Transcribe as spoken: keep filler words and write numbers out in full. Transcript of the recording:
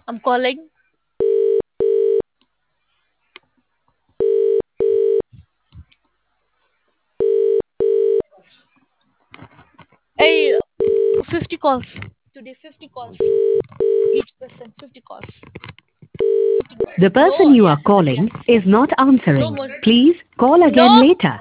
I'm calling. Hey, fifty calls. Today, fifty calls. Each person, fifty calls. fifty calls. The No person more. you are Yes, calling yes, is yes. not No answering. more. Please call again No. later.